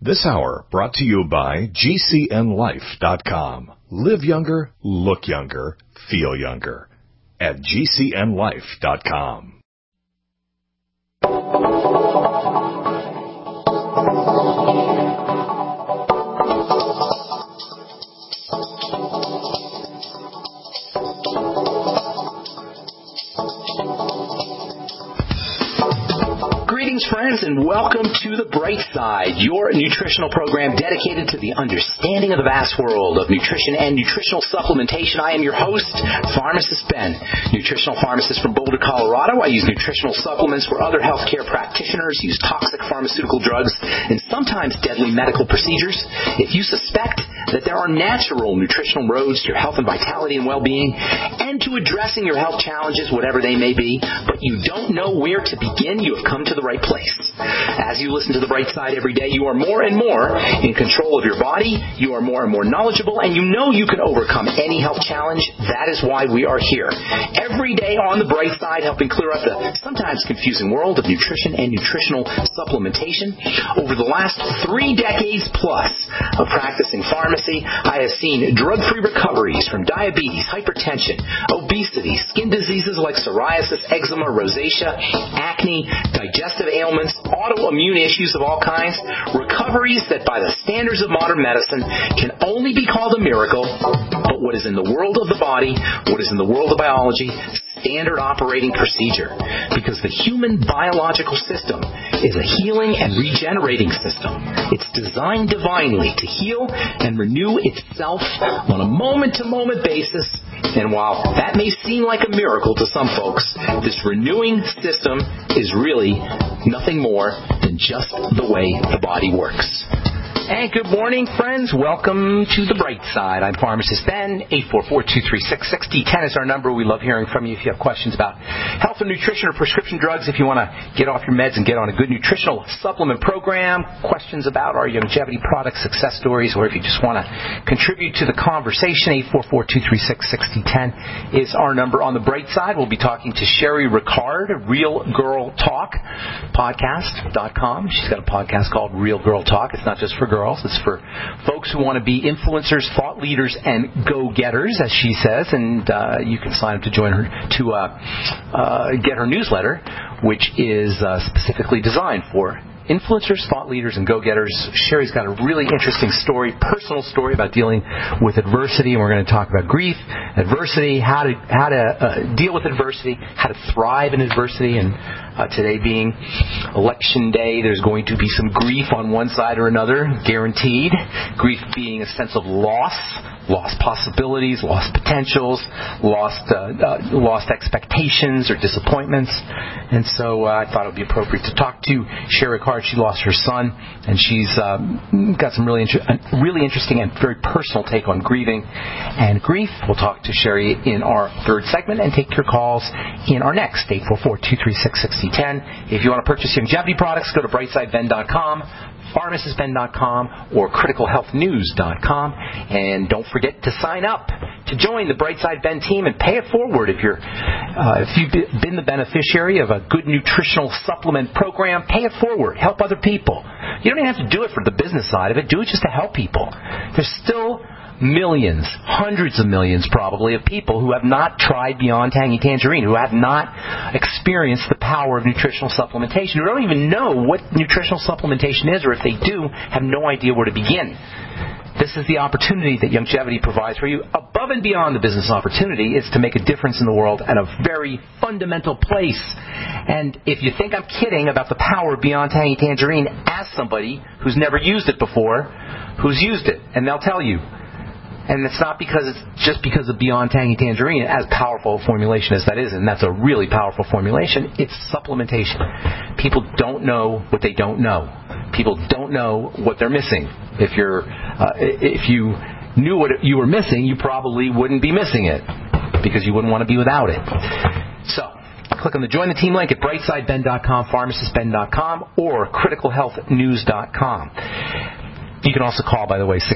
This hour brought to you by GCNLife.com. Live younger, look younger, feel younger at GCNLife.com. Greetings, friends, and welcome to The Bright Side, your nutritional program dedicated to the understanding of the vast world of nutrition and nutritional supplementation. I am your host, Pharmacist Ben, nutritional pharmacist from Boulder, Colorado. I use nutritional supplements where other healthcare practitioners use toxic pharmaceutical drugs and sometimes deadly medical procedures. If you suspect that there are natural nutritional roads to your health and vitality and well-being and to addressing your health challenges, whatever they may be, but you don't know where to begin, you have come to the right place. As you listen to The Bright Side every day, you are more and more in control of your body, you are more and more knowledgeable, and you know you can overcome any health challenge. That is why we are here. Every day on The Bright Side, helping clear up the sometimes confusing world of nutrition and nutritional supplementation. Over the last 3 decades plus of practicing pharmacy, I have seen drug-free recoveries from diabetes, hypertension, obesity, skin diseases like psoriasis, eczema, rosacea, acne, digestive ailments, autoimmune issues of all kinds, recoveries that by the standards of modern medicine can only be called a miracle, but what is in the world of the body, what is in the world of biology, standard operating procedure, because the human biological system is a healing and regenerating system. It's designed divinely to heal and renew itself on a moment-to-moment basis. And while that may seem like a miracle to some folks, this renewing system is really nothing more than just the way the body works. And good morning, friends. Welcome to The Bright Side. I'm Pharmacist Ben. 844-236-6010 is our number. We love hearing from you if you have questions about health and nutrition or prescription drugs. If you want to get off your meds and get on a good nutritional supplement program, questions about our longevity products, success stories, or if you just want to contribute to the conversation, 844-236-6010 is our number. On The Bright Side, we'll be talking to Sherry Ricard, Real Girl Talk, podcast.com. She's got a podcast called Real Girl Talk. It's not just for girls. It's for folks who want to be influencers, thought leaders, and go-getters, as she says. And you can sign up to join her to get her newsletter, which is specifically designed for influencers, thought leaders, and go-getters. Sherry's got a really interesting story, personal story about dealing with adversity, and we're going to talk about grief, adversity, how to deal with adversity, how to thrive in adversity. And today being election day, there's going to be some grief on one side or another, guaranteed. Grief being a sense of lost possibilities, lost potentials, lost expectations or disappointments. And so I thought it would be appropriate to talk to Sherry Ricard. She lost her son, and she's got some really interesting and very personal take on grieving and grief. We'll talk to Sherry in our third segment and take your calls in our next, 844-236-6010. If you want to purchase longevity products, go to brightsideben.com, pharmacistben.com, or criticalhealthnews.com. And don't forget to sign up to join the Brightside Ben team and pay it forward if you've been the beneficiary of a good nutritional supplement program. Pay it forward. Help other people. You don't even have to do it for the business side of it. Do it just to help people. There's still millions, hundreds of millions probably, of people who have not tried Beyond Tangy Tangerine, who have not experienced the power of nutritional supplementation, who don't even know what nutritional supplementation is, or if they do, have no idea where to begin. This is the opportunity that Longevity provides for you. Above and beyond the business opportunity is to make a difference in the world at a very fundamental place. And if you think I'm kidding about the power of Beyond Tangy Tangerine, ask somebody who's never used it before, who's used it, and they'll tell you. And it's not because of Beyond Tangy Tangerine, as powerful a formulation as that is, and that's a really powerful formulation. It's supplementation. People don't know what they don't know. People don't know what they're missing. If you knew what you were missing, you probably wouldn't be missing it, because you wouldn't want to be without it. So click on the Join the Team link at brightsideben.com, pharmacistben.com, or criticalhealthnews.com. You can also call, by the way,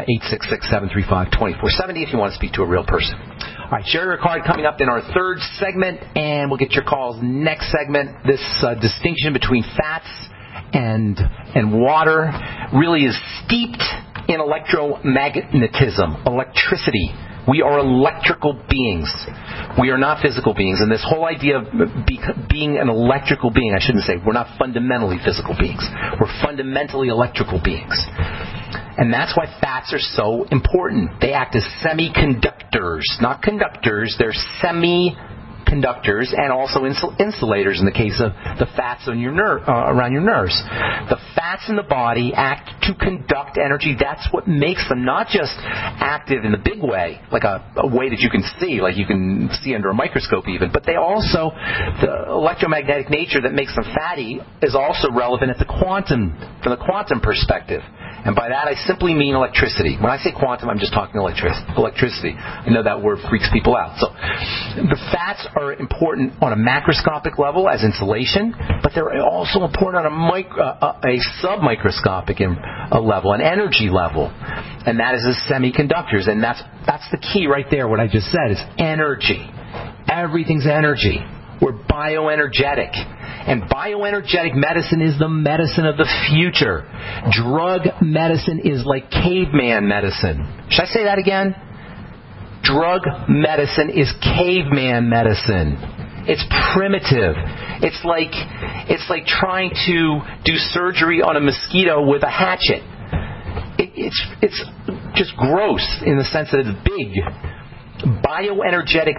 866-735-2470 if you want to speak to a real person. All right, Sherry Ricard coming up in our third segment, and we'll get your calls next segment. This distinction between fats and water really is steeped in electromagnetism, electricity. We are electrical beings. We are not physical beings. And this whole idea of being an electrical being, I shouldn't say, we're not fundamentally physical beings. We're fundamentally electrical beings. And that's why fats are so important. They act as semiconductors, not conductors. They're semiconductors and also insulators in the case of the fats on your around your nerves. The fats in the body act to conduct energy. That's what makes them not just active in the big way, like a way that you can see, like you can see under a microscope even, but they also, the electromagnetic nature that makes them fatty is also relevant at from the quantum perspective. And by that, I simply mean electricity. When I say quantum, I'm just talking electricity. I know that word freaks people out. So the fats are important on a macroscopic level as insulation, but they're also important on a submicroscopic level, an energy level. And that is as semiconductors. And that's the key right there, what I just said, is energy. Everything's energy. We're bioenergetic. And bioenergetic medicine is the medicine of the future. Drug medicine is like caveman medicine. Should I say that again? Drug medicine is caveman medicine. It's primitive. It's like trying to do surgery on a mosquito with a hatchet. It's just gross in the sense that it's big. Bioenergetics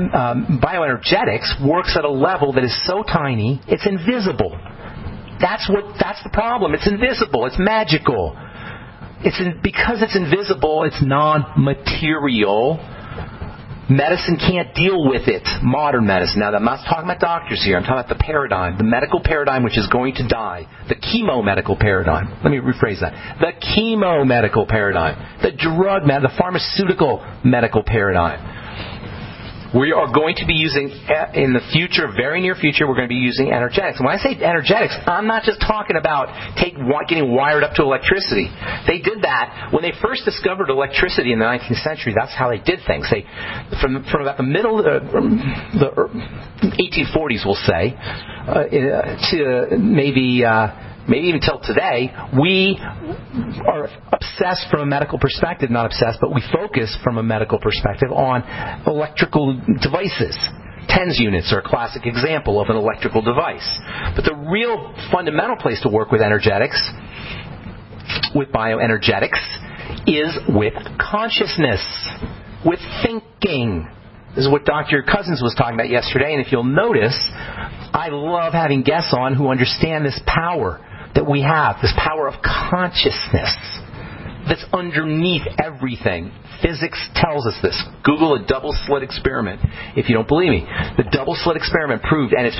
works at a level that is so tiny it's invisible. That's the problem. It's invisible. It's magical. Because it's invisible, it's non-material. Medicine can't deal with it. Modern medicine. Now, I'm not talking about doctors here. I'm talking about the paradigm, the medical paradigm which is going to die. The chemo-medical paradigm. Let me rephrase that. The chemo-medical paradigm. The the pharmaceutical medical paradigm. We are going to be using, in the future, very near future, we're going to be using energetics. And when I say energetics, I'm not just talking about getting wired up to electricity. They did that when they first discovered electricity in the 19th century. That's how they did things. From about the middle of the 1840s, we'll say, to maybe even till today, we are obsessed from a medical perspective, not obsessed, but we focus from a medical perspective on electrical devices. TENS units are a classic example of an electrical device. But the real fundamental place to work with energetics, with bioenergetics, is with consciousness, with thinking. This is what Dr. Cousins was talking about yesterday, and if you'll notice, I love having guests on who understand this power that we have, this power of consciousness that's underneath everything. Physics tells us this. Google a double slit experiment if you don't believe me. The double slit experiment proved, and it's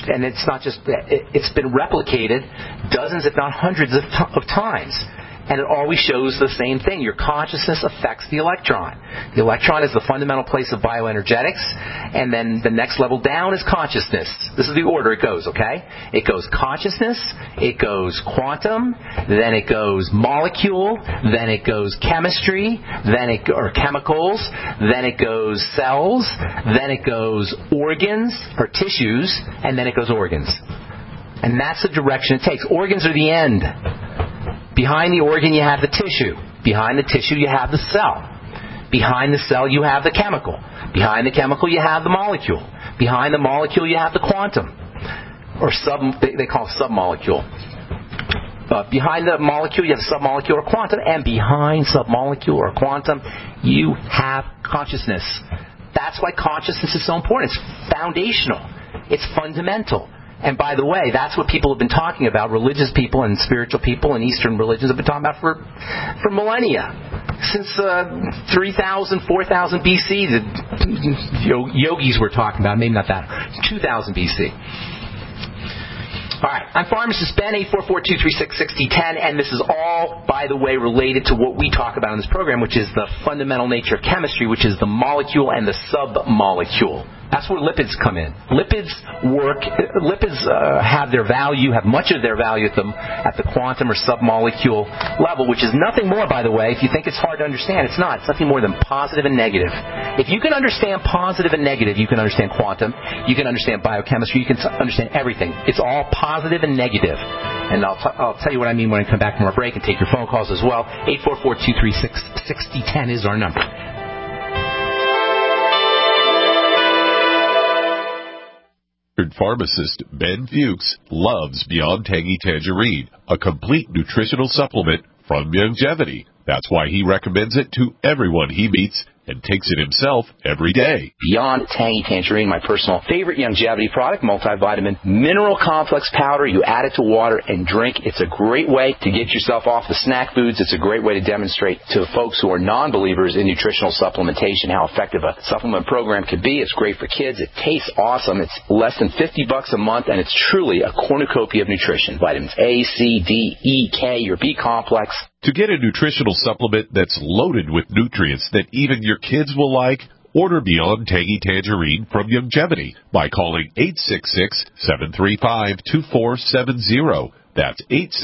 been replicated dozens, if not hundreds of times. And it always shows the same thing. Your consciousness affects the electron. The electron is the fundamental place of bioenergetics, and then the next level down is consciousness. This is the order it goes, okay? It goes consciousness, it goes quantum, then it goes molecule, then it goes chemistry, or chemicals, then it goes cells, then it goes organs, or tissues, and then it goes organs. And that's the direction it takes. Organs are the end. Behind the organ, you have the tissue. Behind the tissue, you have the cell. Behind the cell, you have the chemical. Behind the chemical, you have the molecule. Behind the molecule, you have the quantum. Or they call it submolecule. Behind the molecule, you have submolecule or quantum. And behind submolecule or quantum, you have consciousness. That's why consciousness is so important. It's foundational. It's fundamental. And by the way, that's what people have been talking about, religious people and spiritual people and Eastern religions have been talking about for millennia. Since 3,000, 4,000 BC, the yogis were talking about, maybe not that, 2,000 BC. All right, I'm pharmacist Ben, 844-236-6010, and this is all, by the way, related to what we talk about in this program, which is the fundamental nature of chemistry, which is the molecule and the submolecule. That's where lipids come in. Lipids have their value, have much of their value at the quantum or submolecule level, which is nothing more, by the way. If you think it's hard to understand, it's not. It's nothing more than positive and negative. If you can understand positive and negative, you can understand quantum, you can understand biochemistry, you can understand everything. It's all positive and negative. And I'll tell you what I mean when I come back from our break and take your phone calls as well. 844-236-6010 is our number. Pharmacist Ben Fuchs loves Beyond Tangy Tangerine, a complete nutritional supplement from Youngevity. That's why he recommends it to everyone he meets and takes it himself every day. Beyond Tangy Tangerine, my personal favorite Youngevity product, multivitamin mineral complex powder. You add it to water and drink. It's a great way to get yourself off the snack foods. It's a great way to demonstrate to folks who are non-believers in nutritional supplementation how effective a supplement program can be. It's great for kids. It tastes awesome. It's less than $50 a month, and it's truly a cornucopia of nutrition. Vitamins A, C, D, E, K, your B complex. To get a nutritional supplement that's loaded with nutrients that even your kids will like, order Beyond Tangy Tangerine from Youngevity by calling 866-735-2470. That's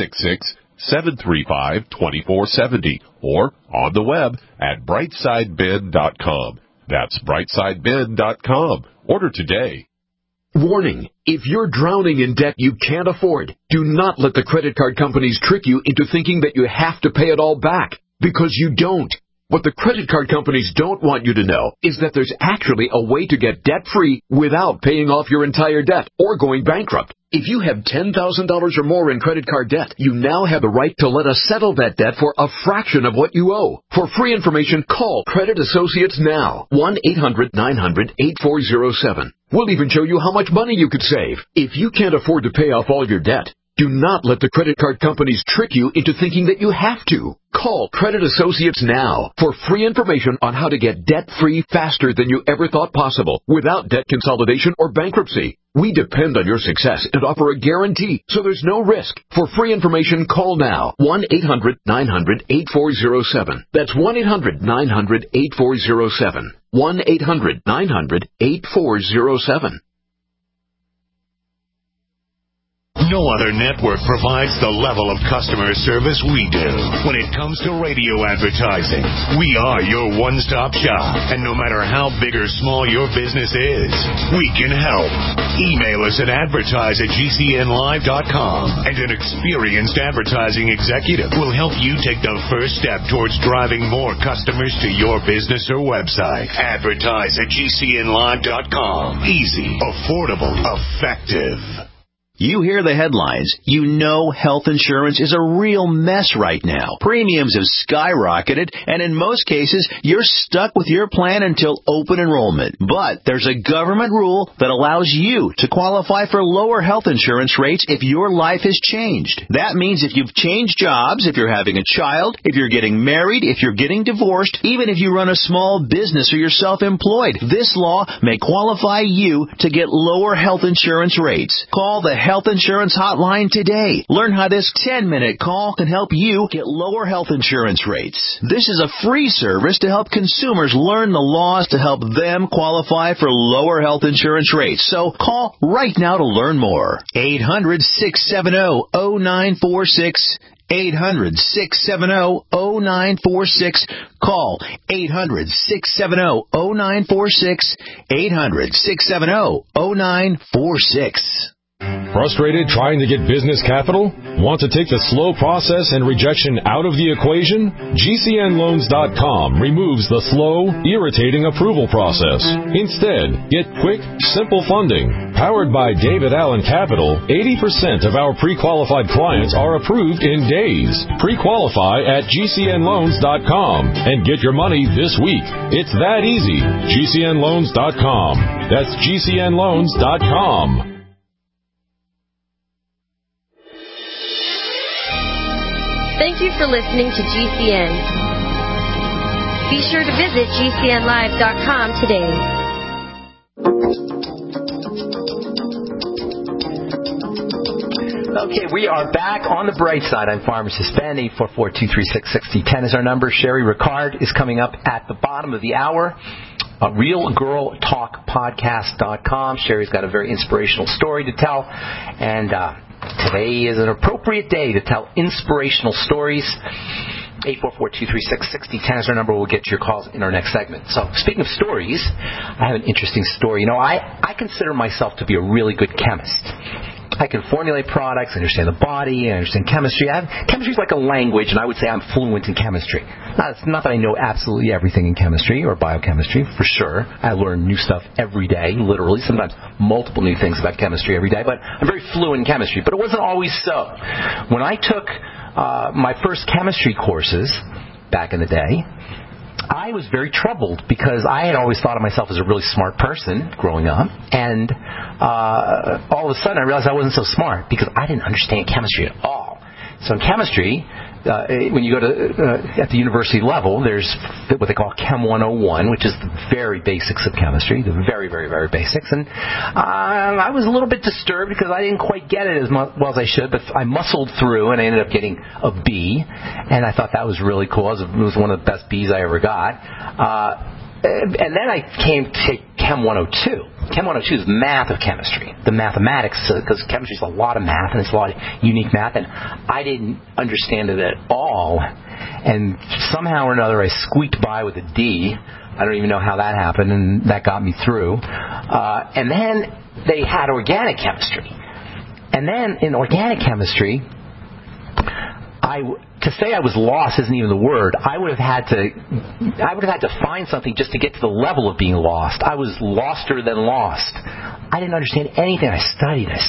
866-735-2470. Or on the web at brightsideben.com. That's brightsideben.com. Order today. Warning, if you're drowning in debt you can't afford, do not let the credit card companies trick you into thinking that you have to pay it all back, because you don't. What the credit card companies don't want you to know is that there's actually a way to get debt-free without paying off your entire debt or going bankrupt. If you have $10,000 or more in credit card debt, you now have the right to let us settle that debt for a fraction of what you owe. For free information, call Credit Associates now. 1-800-900-8407. We'll even show you how much money you could save. If you can't afford to pay off all your debt, do not let the credit card companies trick you into thinking that you have to. Call Credit Associates now for free information on how to get debt-free faster than you ever thought possible without debt consolidation or bankruptcy. We depend on your success and offer a guarantee, so there's no risk. For free information, call now. 1-800-900-8407. That's 1-800-900-8407. 1-800-900-8407. No other network provides the level of customer service we do. When it comes to radio advertising, we are your one-stop shop. And no matter how big or small your business is, we can help. Email us at advertise@gcnlive.com, and an experienced advertising executive will help you take the first step towards driving more customers to your business or website. Advertise@gcnlive.com. Easy, affordable, effective. You hear the headlines. You know health insurance is a real mess right now. Premiums have skyrocketed, and in most cases, you're stuck with your plan until open enrollment. But there's a government rule that allows you to qualify for lower health insurance rates if your life has changed. That means if you've changed jobs, if you're having a child, if you're getting married, if you're getting divorced, even if you run a small business or you're self-employed, this law may qualify you to get lower health insurance rates. Call the Health Insurance Hotline today. Learn how this 10-minute call can help you get lower health insurance rates. This is a free service to help consumers learn the laws to help them qualify for lower health insurance rates. So call right now to learn more. 800-670-0946. 800-670-0946. Call 800-670-0946. 800-670-0946. Frustrated trying to get business capital? Want to take the slow process and rejection out of the equation? GCNloans.com removes the slow, irritating approval process. Instead, get quick, simple funding. Powered by David Allen Capital, 80% of our pre-qualified clients are approved in days. Pre-qualify at GCNloans.com and get your money this week. It's that easy. GCNloans.com. That's GCNloans.com. Thank you for listening to GCN. Be sure to visit GCNlive.com today. Okay, we are back on the bright side. I'm Pharmacist Ben. 844-236-6010 is our number. Sherry Ricard is coming up at the bottom of the hour. RealGirlTalkPodcast.com. Sherry's got a very inspirational story to tell, and today is an appropriate day to tell inspirational stories. 844-236-6010 is our number. We'll get to your calls in our next segment. So, speaking of stories, I have an interesting story. You know, I consider myself to be a really good chemist. I can formulate products, I understand the body, I understand chemistry. Chemistry is like a language, and I would say I'm fluent in chemistry. It's not that I know absolutely everything in chemistry or biochemistry, for sure. I learn new stuff every day, literally, sometimes multiple new things about chemistry every day, but I'm very fluent in chemistry. But it wasn't always so. When I took my first chemistry courses back in the day, I was very troubled because I had always thought of myself as a really smart person growing up, and all of a sudden I realized I wasn't so smart because I didn't understand chemistry at all. So in chemistry, when you go to at the university level, there's what they call Chem 101, which is the very basics of chemistry, the very, very, very basics. And I was a little bit disturbed because I didn't quite get it as well as I should, but I muscled through, and I ended up getting a B, and I thought that was really cool. It was one of the best Bs I ever got. And then I came to take Chem 102. Chem 102 is math of chemistry, the mathematics, because chemistry is a lot of math, and it's a lot of unique math, and I didn't understand it at all. And somehow or another, I squeaked by with a D. I don't even know how that happened, and that got me through. And then they had organic chemistry. And then in organic chemistry, to say I was lost isn't even the word. I would have had to find something just to get to the level of being lost. I was loster than lost. I didn't understand anything. I studied, and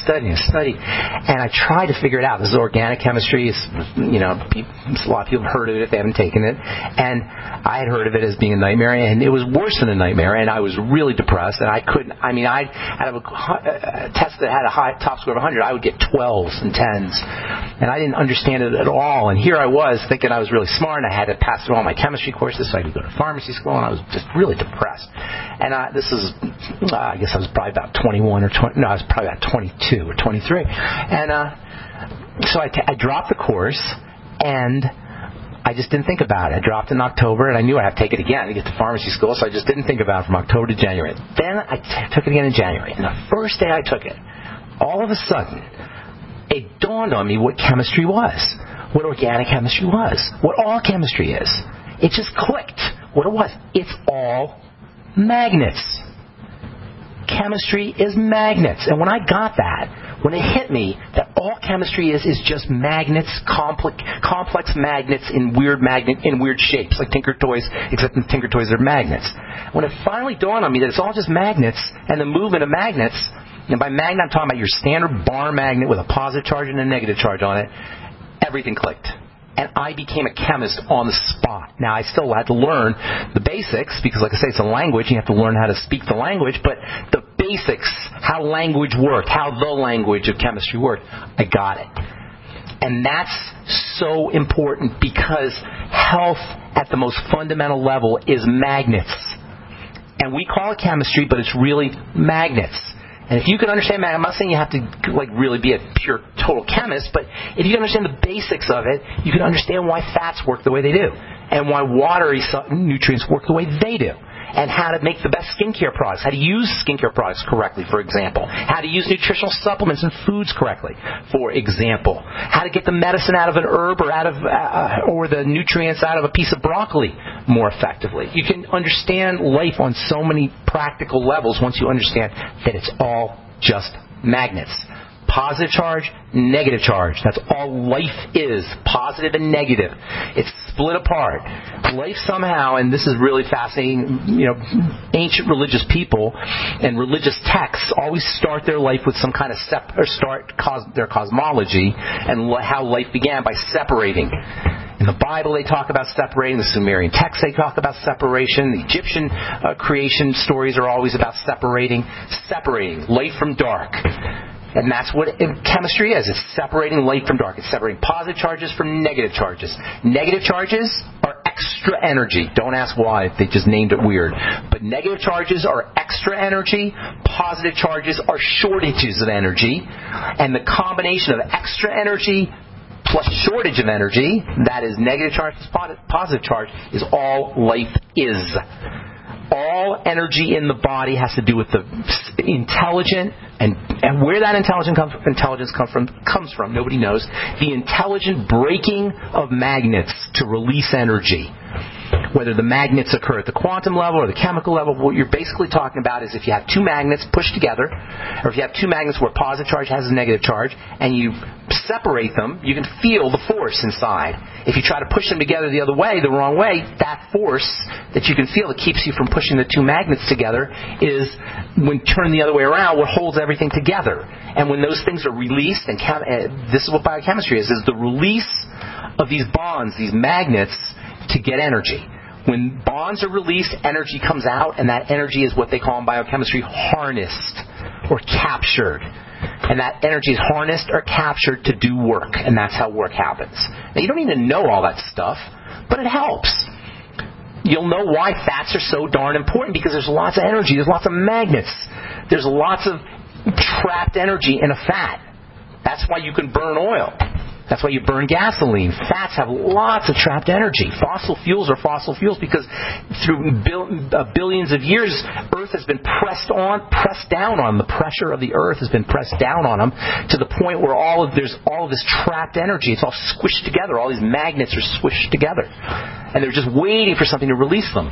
I tried to figure it out. This is organic chemistry. A lot of people have heard of it if they haven't taken it. And I had heard of it as being a nightmare, and it was worse than a nightmare, and I was really depressed, and I couldn't, I'd have a test that had a high top score of 100, I would get 12s and 10s, and I didn't understand it at all, and here I was thinking I was really smart, and I had to pass through all my chemistry courses so I could go to pharmacy school, and I was just really depressed. And this is, I guess I was probably about 21 or 20, no, I was probably about 22 or 23. And so I dropped the course, and I just didn't think about it. I dropped in October, and I knew I'd have to take it again to get to pharmacy school, so I just didn't think about it from October to January. Then I took it again in January, and the first day I took it, all of a sudden, it dawned on me what chemistry was, what organic chemistry was, what all chemistry is. It just clicked what it was. It's all magnets. Chemistry is magnets. And when I got that, when it hit me that all chemistry is just magnets, complex magnets in weird shapes, like Tinker Toys, except in Tinker Toys they're magnets. When it finally dawned on me that it's all just magnets and the movement of magnets, and by magnet I'm talking about your standard bar magnet with a positive charge and a negative charge on it, everything clicked. And I became a chemist on the spot. Now, I still had to learn the basics, because like I say, it's a language. You have to learn how to speak the language. But the basics, how language worked, how the language of chemistry worked, I got it. And that's so important, because health at the most fundamental level is magnets. And we call it chemistry, but it's really magnets. And if you can understand, I'm not saying you have to really be a pure total chemist, but if you can understand the basics of it, you can understand why fats work the way they do, and why watery nutrients work the way they do, and how to make the best skincare products, how to use skincare products correctly, for example, how to use nutritional supplements and foods correctly, for example, how to get the medicine out of an herb or the nutrients out of a piece of broccoli more effectively. You can understand life on so many practical levels once you understand that it's all just magnets. Positive charge, negative charge. That's all life is, positive and negative. It's split apart. Life somehow, and this is really fascinating, ancient religious people and religious texts always start their life with some kind of their cosmology and how life began by separating. In the Bible, they talk about separating. The Sumerian texts, they talk about separation. The Egyptian creation stories are always about separating light from dark. And that's what chemistry is. It's separating light from dark. It's separating positive charges from negative charges. Negative charges are extra energy. Don't ask why. They just named it weird. But negative charges are extra energy. Positive charges are shortages of energy. And the combination of extra energy plus shortage of energy, that is negative charge plus positive charge, is all life is. All energy in the body has to do with the intelligent, and where that intelligence comes from, nobody knows. The intelligent breaking of magnets to release energy. Whether the magnets occur at the quantum level or the chemical level, what you're basically talking about is if you have two magnets pushed together, or if you have two magnets where a positive charge has a negative charge, and you separate them, you can feel the force inside. If you try to push them together the other way, the wrong way, that force that you can feel that keeps you from pushing the two magnets together is, when turned the other way around, what holds everything together. And when those things are released, and this is what biochemistry is the release of these bonds, these magnets, to get energy. When bonds are released, energy comes out, and that energy is what they call in biochemistry harnessed or captured. And that energy is harnessed or captured to do work, and that's how work happens. Now, you don't need to know all that stuff, but it helps. You'll know why fats are so darn important, because there's lots of energy, there's lots of magnets, there's lots of trapped energy in a fat. That's why you can burn oil. That's why you burn gasoline. Fats have lots of trapped energy. Fossil fuels are fossil fuels because through billions of years, Earth has been pressed down on. The pressure of the Earth has been pressed down on them to the point where there's all of this trapped energy. It's all squished together. All these magnets are squished together. And they're just waiting for something to release them.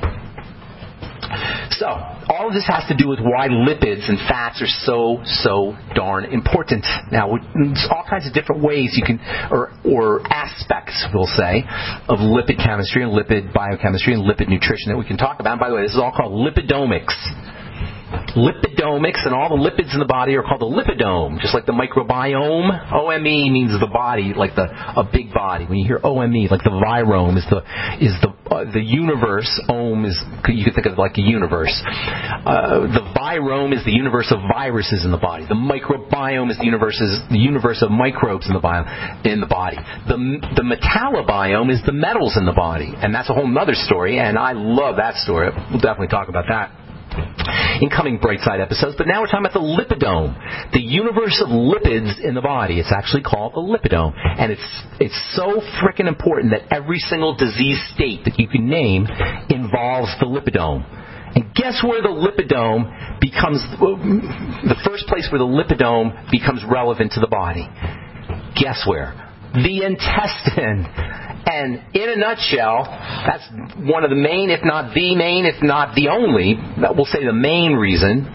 So, all of this has to do with why lipids and fats are so darn important. Now, there's all kinds of different ways you can, or aspects, we'll say, of lipid chemistry and lipid biochemistry and lipid nutrition that we can talk about. And by the way, this is all called lipidomics. Lipidomics, and all the lipids in the body are called the lipidome, just like the microbiome. OME means the body, like a big body. When you hear OME, like the virome is the universe. Ome is, you can think of it like a universe. The virome is the universe of viruses in the body. The microbiome is the universe of microbes in the body. The metallobiome is the metals in the body, and that's a whole other story. And I love that story. We'll definitely talk about that in coming Brightside episodes. But now we're talking about the lipidome, the universe of lipids in the body. It's actually called the lipidome, and it's so frickin' important that every single disease state that you can name involves the lipidome. And guess where the lipidome becomes the first place where the lipidome becomes relevant to the body? Guess where? The intestine. And in a nutshell, that's one of the main, if not the main, if not the only, we'll say the main reason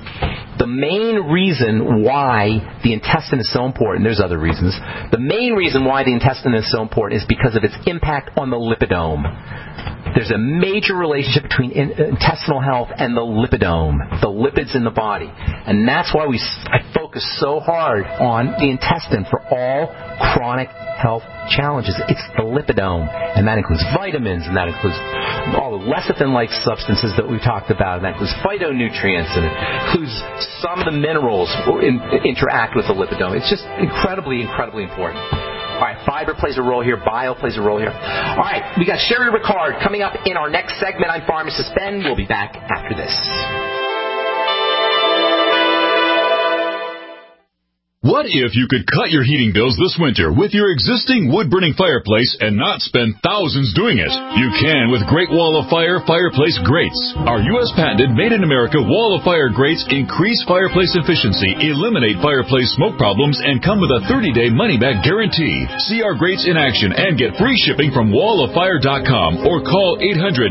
why the intestine is so important. There's other reasons. The main reason why the intestine is so important is because of its impact on the lipidome. There's a major relationship between intestinal health and the lipidome, the lipids in the body. And that's why I focus so hard on the intestine for all chronic health challenges. It's the lipidome. And that includes vitamins, and that includes all the lecithin-like substances that we've talked about, and that includes phytonutrients, and it includes some of the minerals interact with the lipidome. It's just incredibly, incredibly important. All right, fiber plays a role here. Bio plays a role here. All right, we got Sherry Ricard coming up in our next segment. I'm Pharmacist Ben. We'll be back after this. What if you could cut your heating bills this winter with your existing wood-burning fireplace and not spend thousands doing it? You can with Great Wall of Fire fireplace grates. Our U.S. patented made-in-America Wall of Fire grates increase fireplace efficiency, eliminate fireplace smoke problems, and come with a 30-day money-back guarantee. See our grates in action and get free shipping from walloffire.com or call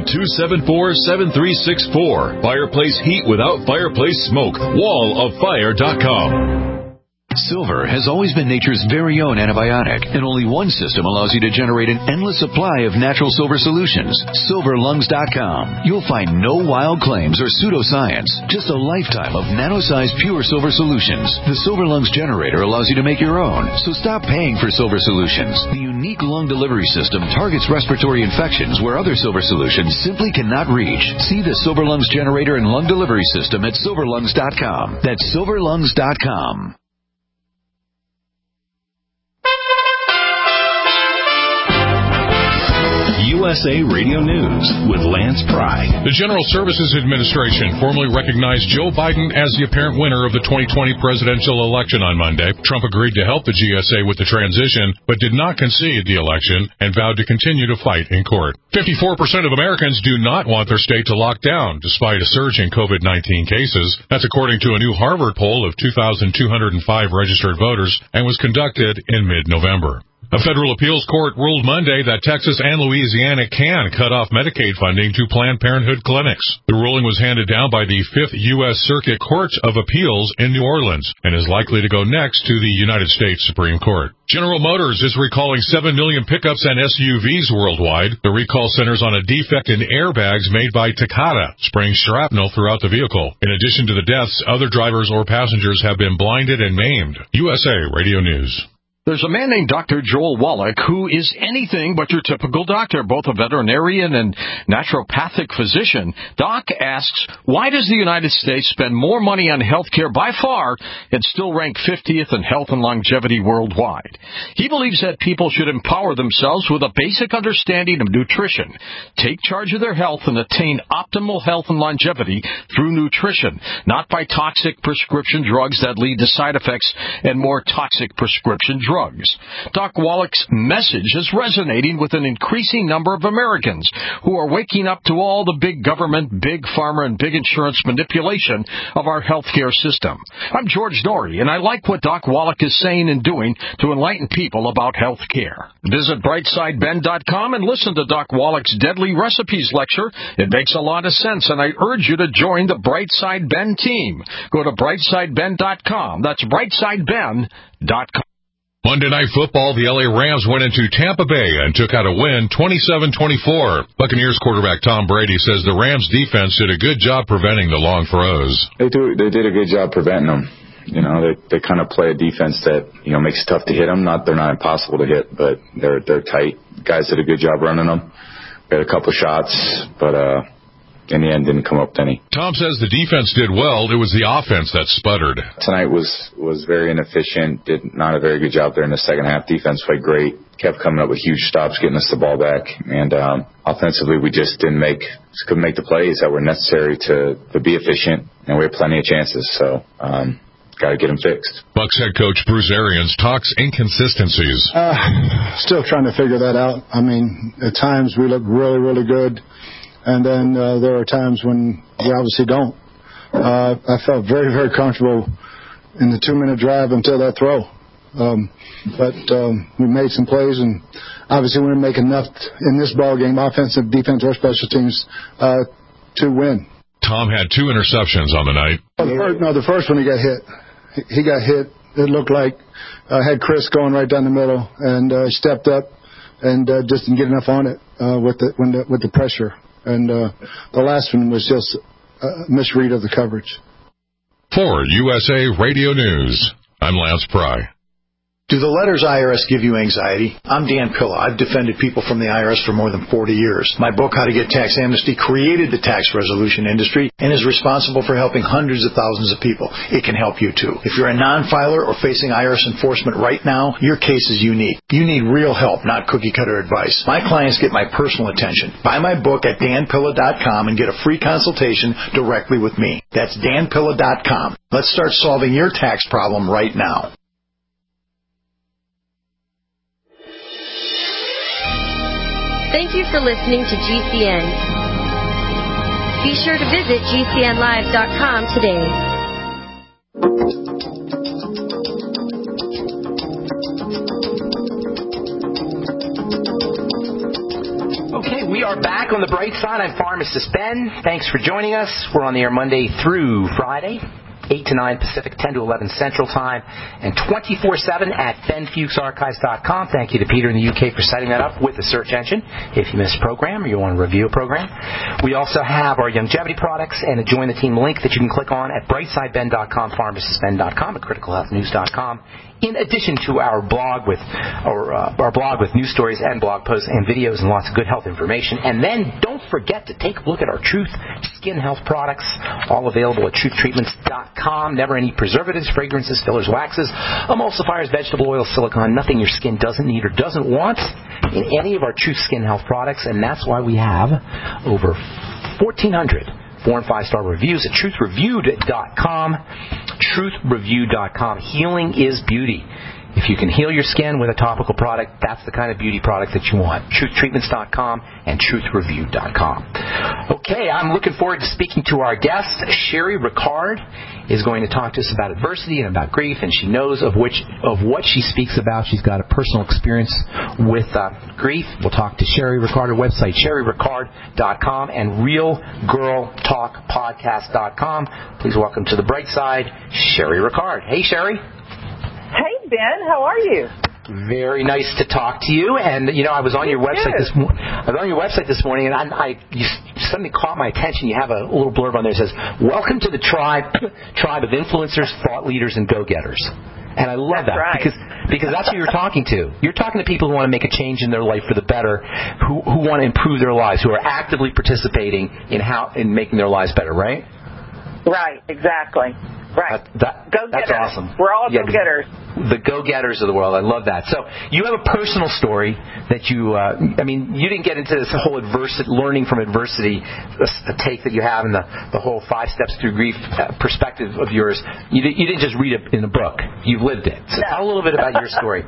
800-274-7364. Fireplace heat without fireplace smoke. walloffire.com. Silver has always been nature's very own antibiotic, and only one system allows you to generate an endless supply of natural silver solutions. SilverLungs.com. You'll find no wild claims or pseudoscience, just a lifetime of nano-sized pure silver solutions. The Silver Lungs generator allows you to make your own, so stop paying for silver solutions. The unique lung delivery system targets respiratory infections where other silver solutions simply cannot reach. See the Silver Lungs generator and lung delivery system at SilverLungs.com. That's SilverLungs.com. USA Radio News with Lance Pry. The General Services Administration formally recognized Joe Biden as the apparent winner of the 2020 presidential election on Monday. Trump agreed to help the GSA with the transition, but did not concede the election and vowed to continue to fight in court. 54% of Americans do not want their state to lock down, despite a surge in COVID-19 cases. That's according to a new Harvard poll of 2,205 registered voters and was conducted in mid-November. A federal appeals court ruled Monday that Texas and Louisiana can cut off Medicaid funding to Planned Parenthood clinics. The ruling was handed down by the 5th U.S. Circuit Court of Appeals in New Orleans and is likely to go next to the United States Supreme Court. General Motors is recalling 7 million pickups and SUVs worldwide. The recall centers on a defect in airbags made by Takata, spraying shrapnel throughout the vehicle. In addition to the deaths, other drivers or passengers have been blinded and maimed. USA Radio News. There's a man named Dr. Joel Wallach who is anything but your typical doctor, both a veterinarian and naturopathic physician. Doc asks, why does the United States spend more money on health care by far and still rank 50th in health and longevity worldwide? He believes that people should empower themselves with a basic understanding of nutrition, take charge of their health, and attain optimal health and longevity through nutrition, not by toxic prescription drugs that lead to side effects and more toxic prescription drugs. Doc Wallach's message is resonating with an increasing number of Americans who are waking up to all the big government, big pharma, and big insurance manipulation of our healthcare system. I'm George Norrie, and I like what Doc Wallach is saying and doing to enlighten people about healthcare. Visit BrightSideBen.com and listen to Doc Wallach's Deadly Recipes lecture. It makes a lot of sense, and I urge you to join the Brightside Ben team. Go to BrightSideBen.com. That's BrightSideBen.com. Monday Night Football, the LA Rams went into Tampa Bay and took out a win 27-24. Buccaneers quarterback Tom Brady says the Rams defense did a good job preventing the long throws. They did a good job preventing them. You know, they kind of play a defense that, you know, makes it tough to hit them. They're not impossible to hit, but they're tight. Guys did a good job running them. We had a couple shots, but in the end, didn't come up with any. Tom says the defense did well. It was the offense that sputtered. Tonight was very inefficient. Did not a very good job there in the second half. Defense played great. Kept coming up with huge stops, getting us the ball back. And offensively, we just couldn't make the plays that were necessary to be efficient. And we had plenty of chances. So got to get them fixed. Bucs head coach Bruce Arians talks inconsistencies. Still trying to figure that out. I mean, at times we look really, really good. And then there are times when we obviously don't. I felt very, very comfortable in the 2-minute drive until that throw. But we made some plays, and obviously we didn't make enough in this ball game, offensive, defense, or special teams, to win. Tom had 2 interceptions on the night. The first one he got hit. He got hit. It looked like had Chris going right down the middle, and stepped up and just didn't get enough on it with the pressure. And the last one was just a misread of the coverage. For USA Radio News, I'm Lance Pry. Do the letters IRS give you anxiety? I'm Dan Pilla. I've defended people from the IRS for more than 40 years. My book, How to Get Tax Amnesty, created the tax resolution industry and is responsible for helping hundreds of thousands of people. It can help you, too. If you're a non-filer or facing IRS enforcement right now, your case is unique. You need real help, not cookie-cutter advice. My clients get my personal attention. Buy my book at danpilla.com and get a free consultation directly with me. That's danpilla.com. Let's start solving your tax problem right now. Thank you for listening to GCN. Be sure to visit GCNlive.com today. Okay, we are back on the bright side. I'm Pharmacist Ben. Thanks for joining us. We're on the air Monday through Friday, 8 to 9 Pacific, 10 to 11 Central Time, and 24/7 at benfuchsarchives.com. Thank you to Peter in the UK for setting that up with the search engine. If you missed a program or you want to review a program, we also have our longevity products and a Join the Team link that you can click on at brightsideben.com, pharmacistben.com, at criticalhealthnews.com. In addition to our blog with news stories and blog posts and videos and lots of good health information. And then don't forget to take a look at our Truth Skin Health products, all available at truthtreatments.com. Never any preservatives, fragrances, fillers, waxes, emulsifiers, vegetable oils, silicone, nothing your skin doesn't need or doesn't want. in any of our Truth Skin Health products, and that's why we have over 1,400 4- and 5-star reviews at truthreviewed.com. Truthreviewed.com. Healing is beauty. If you can heal your skin with a topical product, that's the kind of beauty product that you want. TruthTreatments.com and TruthReviewed.com. Okay, I'm looking forward to speaking to our guest. Sherry Ricard is going to talk to us about adversity and about grief, and she knows of what she speaks about. She's got a personal experience with grief. We'll talk to Sherry Ricard. Her website, SherryRicard.com, and RealGirlTalkPodcast.com. Please welcome to the bright side, Sherry Ricard. Hey, Sherry. Hey, Ben, how are you? Very nice to talk to you. And I was on your website this morning, and you suddenly caught my attention. You have a little blurb on there that says, "Welcome to the tribe of influencers, thought leaders, and go-getters." And I love that because that's who you're talking to. You're talking to people who want to make a change in their life for the better, who want to improve their lives, who are actively participating in making their lives better, right? Right, exactly. Right. Go-getters. That's awesome. We're all go-getters. The go-getters of the world. I love that. So you have a personal story that you didn't get into this whole learning from adversity, a take that you have in the whole 5 steps through grief perspective of yours. You didn't just read it in a book. You've lived it. So tell a little bit about your story.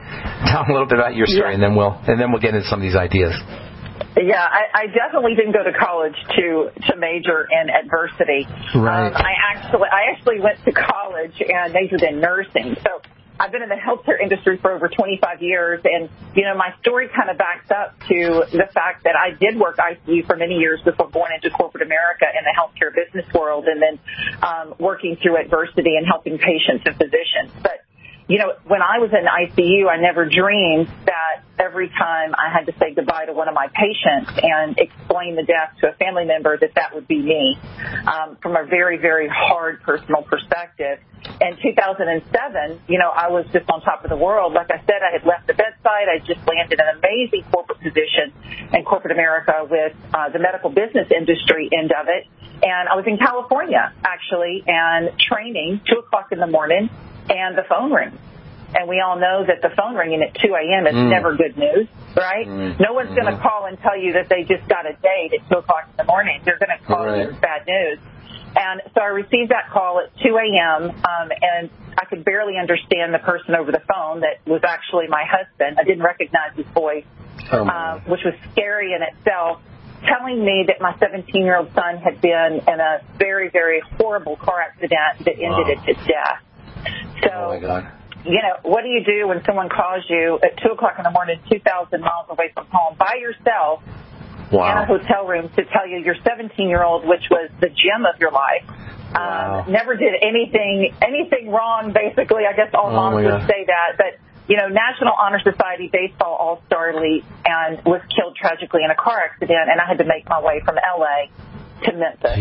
And then we'll get into some of these ideas. Yeah, I definitely didn't go to college to major in adversity. Right. I actually went to college and majored in nursing. So I've been in the healthcare industry for over 25 years, and my story kind of backs up to the fact that I did work ICU for many years before going into corporate America in the healthcare business world, and then working through adversity and helping patients and physicians. But when I was in ICU, I never dreamed that every time I had to say goodbye to one of my patients and explain the death to a family member that would be me, from a very, very hard personal perspective. In 2007, I was just on top of the world. Like I said, I had left the bedside. I just landed an amazing corporate position in corporate America with the medical business industry end of it. And I was in California, actually, and training 2 o'clock in the morning. And the phone rings. And we all know that the phone ringing at 2 a.m. is never good news, right? No one's going to call and tell you that they just got a date at 2 o'clock in the morning. They're going to call you with bad news. And so I received that call at 2 a.m., and I could barely understand the person over the phone that was actually my husband. I didn't recognize his voice, which was scary in itself, telling me that my 17-year-old son had been in a very, very horrible car accident that ended in his death. So, oh my God. What do you do when someone calls you at 2 o'clock in the morning, 2,000 miles away from home, by yourself, in a hotel room, to tell you your 17-year-old, which was the gem of your life, never did anything wrong, basically. I guess all moms would say that. But, National Honor Society baseball all-star elite, and was killed tragically in a car accident, and I had to make my way from L.A. to Memphis.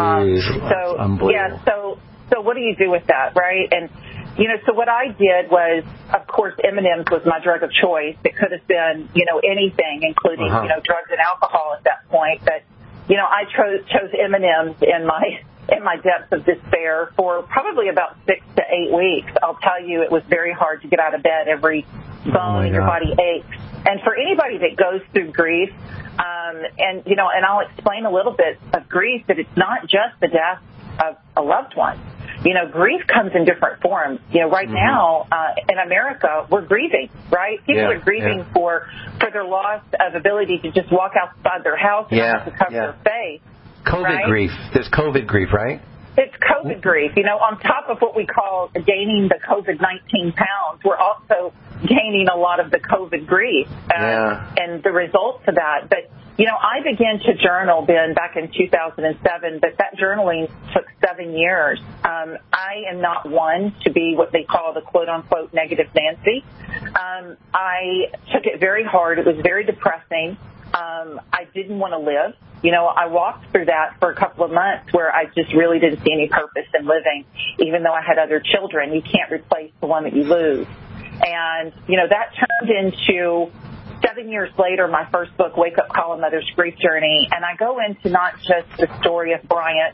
So what do you do with that, right? And, so what I did was, of course, M&M's was my drug of choice. It could have been, anything, including, drugs and alcohol at that point. But, I chose M&M's in my depths of despair for probably about 6 to 8 weeks. I'll tell you, it was very hard to get out of bed. Every bone in your body aches. And for anybody that goes through grief, and I'll explain a little bit of grief, that it's not just the death of a loved one. Grief comes in different forms. Right now in America, we're grieving, right? People are grieving for their loss of ability to just walk outside their house and to cover their face. COVID grief. There's COVID grief, right? It's COVID grief. On top of what we call gaining the COVID-19 pounds, we're also gaining a lot of the COVID grief and the results of that. But I began to journal, Ben, back in 2007, but that journaling took 7 years. I am not one to be what they call the quote-unquote negative Nancy. I took it very hard. It was very depressing. I didn't want to live. I walked through that for a couple of months where I just really didn't see any purpose in living, even though I had other children. You can't replace the one that you lose. And, that turned into 7 years later, my first book, Wake Up Call, A Mother's Grief Journey, and I go into not just the story of Bryant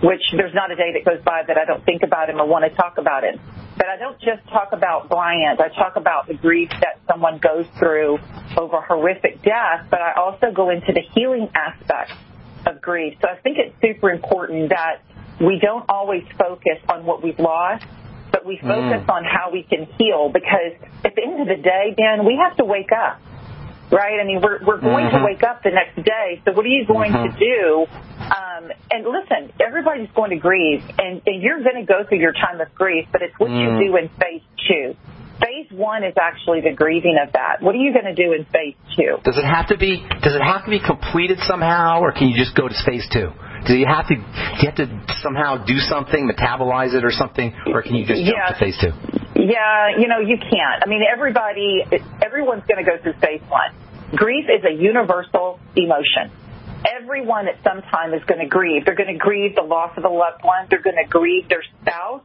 which there's not a day that goes by that I don't think about him or want to talk about him. But I don't just talk about Bryant. I talk about the grief that someone goes through over horrific death, but I also go into the healing aspect of grief. So I think it's super important that we don't always focus on what we've lost, but we focus on how we can heal, because at the end of the day, Ben, we have to wake up, right? I mean, we're going to wake up the next day. So what are you going to do? And listen, everybody's going to grieve, and you're going to go through your time of grief, but it's what you do in phase 2. Phase 1 is actually the grieving of that. What are you going to do in phase 2? Does it have to be completed somehow, or can you just go to phase 2? Do you have to somehow do something, metabolize it or something, or can you just jump to phase 2? Yeah, you can't. I mean, everyone's going to go through phase 1. Grief is a universal emotion. Everyone at some time is going to grieve. They're going to grieve the loss of a loved one. They're going to grieve their spouse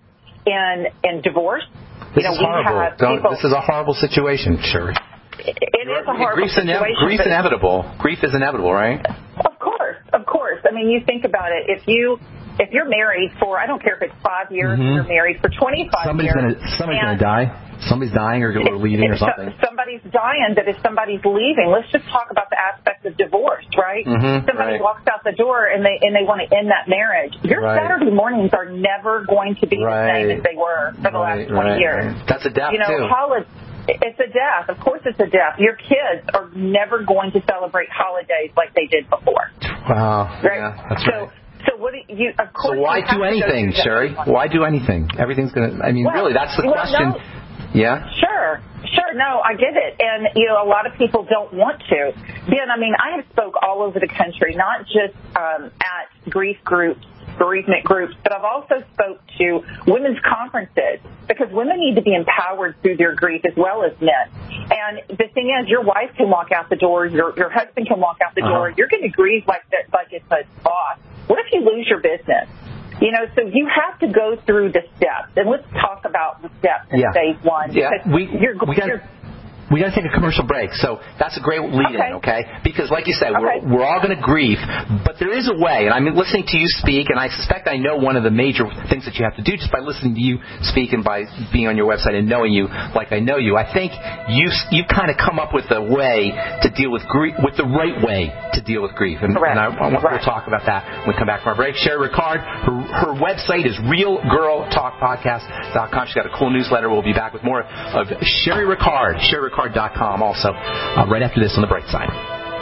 in divorce. This is horrible. This is a horrible situation, Sherry. It is a horrible situation. Grief is inevitable. Grief is inevitable, right? Of course. I mean, you think about it. If you're married for, I don't care if it's 5 years, you're married for 25 somebody's years. Somebody's going to die. Somebody's dying or leaving or something. Somebody's dying, but if somebody's leaving, let's just talk about the aspect of divorce, right? Somebody walks out the door and they want to end that marriage. Your Saturday mornings are never going to be the same as they were for the last 20 years. That's a death, too. It's a death. Of course it's a death. Your kids are never going to celebrate holidays like they did before. Wow. Right? Yeah, that's right. So what do you, of course. So why do anything, Sherry? Why do anything? Everything's going to, really, that's the question. No. Yeah? Sure. No, I get it. And, a lot of people don't want to. Ben, I mean, I have spoke all over the country, not just at grief groups, bereavement groups, but I've also spoke to women's conferences, because women need to be empowered through their grief as well as men. And the thing is, your wife can walk out the door, your husband can walk out the door. You're going to grieve like it's a loss. What if you lose your business? So you have to go through the steps. And let's talk about the steps in phase 1. Yeah, we got to take a commercial break, so that's a great lead-in, okay? Because, like you said, we're all going to grieve, but there is a way. And I'm listening to you speak, and I suspect I know one of the major things that you have to do just by listening to you speak and by being on your website and knowing you like I know you. I think you kind of come up with a way to deal with grief, with the right way to deal with grief. And we'll talk about that when we come back from our break. Sherry Ricard, her website is realgirltalkpodcast.com. She's got a cool newsletter. We'll be back with more of Sherry Ricard. SherryRicard.com also right after this on the Bright Side.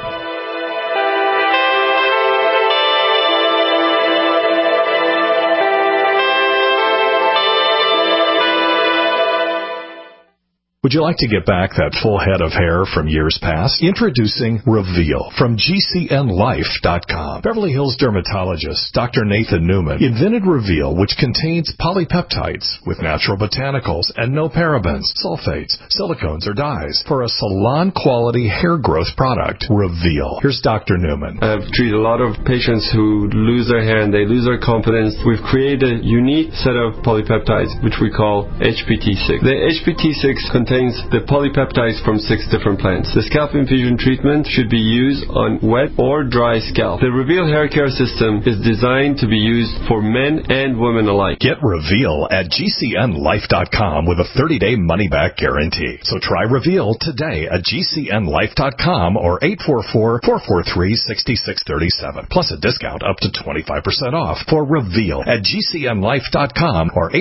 Would you like to get back that full head of hair from years past? Introducing Reveal from GCNLife.com. Beverly Hills dermatologist Dr. Nathan Newman invented Reveal, which contains polypeptides with natural botanicals and no parabens, sulfates, silicones, or dyes for a salon-quality hair growth product. Reveal. Here's Dr. Newman. I've treated a lot of patients who lose their hair and they lose their confidence. We've created a unique set of polypeptides, which we call HPT6. The HPT6 contains the polypeptides from 6 different plants. The scalp infusion treatment should be used on wet or dry scalp. The Reveal hair care system is designed to be used for men and women alike. Get Reveal at GCNLife.com with a 30-day money-back guarantee. So try Reveal today at GCNLife.com or 844-443-6637. Plus a discount up to 25% off for Reveal at GCNLife.com or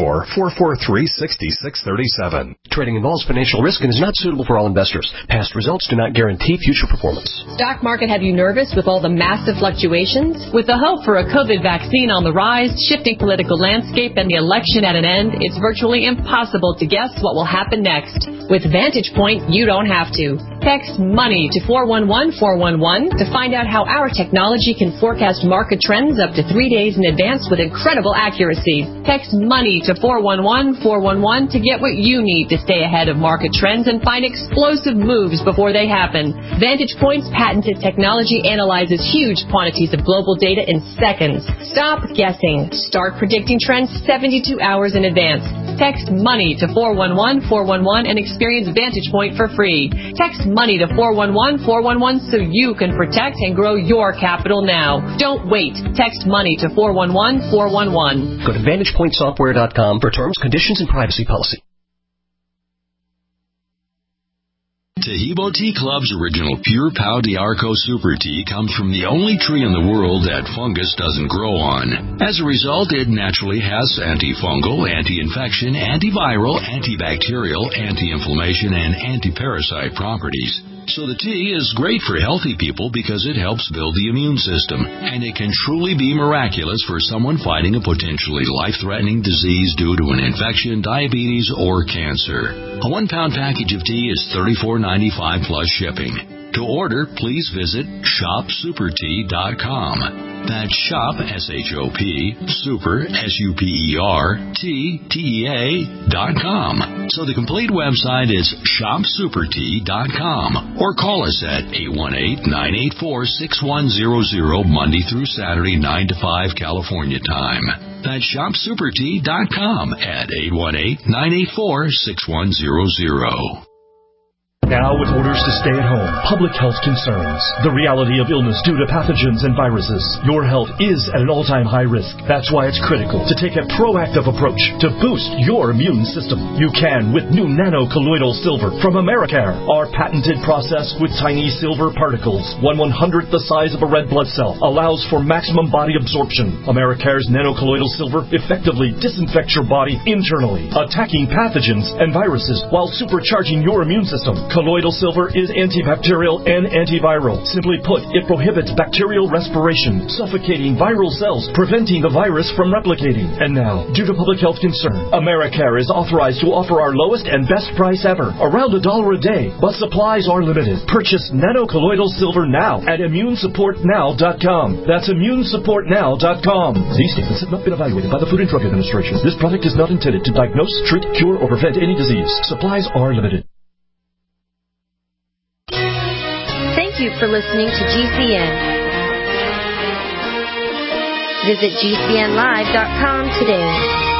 844-443-6637. Trading involves financial risk and is not suitable for all investors. Past results do not guarantee future performance. Stock market have you nervous with all the massive fluctuations? With the hope for a COVID vaccine on the rise, shifting political landscape, and the election at an end, it's virtually impossible to guess what will happen next. With Vantage Point, you don't have to. Text MONEY to 411-411 to find out how our technology can forecast market trends up to 3 days in advance with incredible accuracy. Text MONEY to 411-411 to get what you need to stay ahead of market trends and find explosive moves before they happen. Vantage Point's patented technology analyzes huge quantities of global data in seconds. Stop guessing. Start predicting trends 72 hours in advance. Text MONEY to 411-411 and experience Vantage Point for free. Text MONEY to 411-411 so you can protect and grow your capital now. Don't wait. Text MONEY to 411-411. Go to VantagePointSoftware.com for terms, conditions, and privacy policy. Tahibo Tea Club's original Pure Pau d'Arco Super Tea comes from the only tree in the world that fungus doesn't grow on. As a result, it naturally has antifungal, anti-infection, antiviral, antibacterial, anti-inflammation, and anti-parasite properties. So the tea is great for healthy people because it helps build the immune system, and it can truly be miraculous for someone fighting a potentially life-threatening disease due to an infection, diabetes, or cancer. A 1-pound package of tea is $34.95 plus shipping. To order, please visit shopsupertea.com. That's shop, S-H-O-P, super, S-U-P-E-R, T-T-E-A.com. So the complete website is shopsupertea.com, or call us at 818-984-6100 Monday through Saturday, 9 to 5 California time. That's shopsupertea.com at 818-984-6100. Now, with orders to stay at home, public health concerns, the reality of illness due to pathogens and viruses, your health is at an all-time high risk. That's why it's critical to take a proactive approach to boost your immune system. You can with new nano-colloidal silver from Americare. Our patented process with tiny silver particles, 1/100th the size of a red blood cell, allows for maximum body absorption. Americare's nano-colloidal silver effectively disinfects your body internally, attacking pathogens and viruses while supercharging your immune system. Colloidal silver is antibacterial and antiviral. Simply put, it prohibits bacterial respiration, suffocating viral cells, preventing the virus from replicating. And now, due to public health concern, Americare is authorized to offer our lowest and best price ever, around $1 a day, but supplies are limited. Purchase nano-colloidal silver now at immunesupportnow.com. That's immunesupportnow.com. These statements have not been evaluated by the Food and Drug Administration. This product is not intended to diagnose, treat, cure, or prevent any disease. Supplies are limited. Thank you for listening to GCN. Visit GCNlive.com today.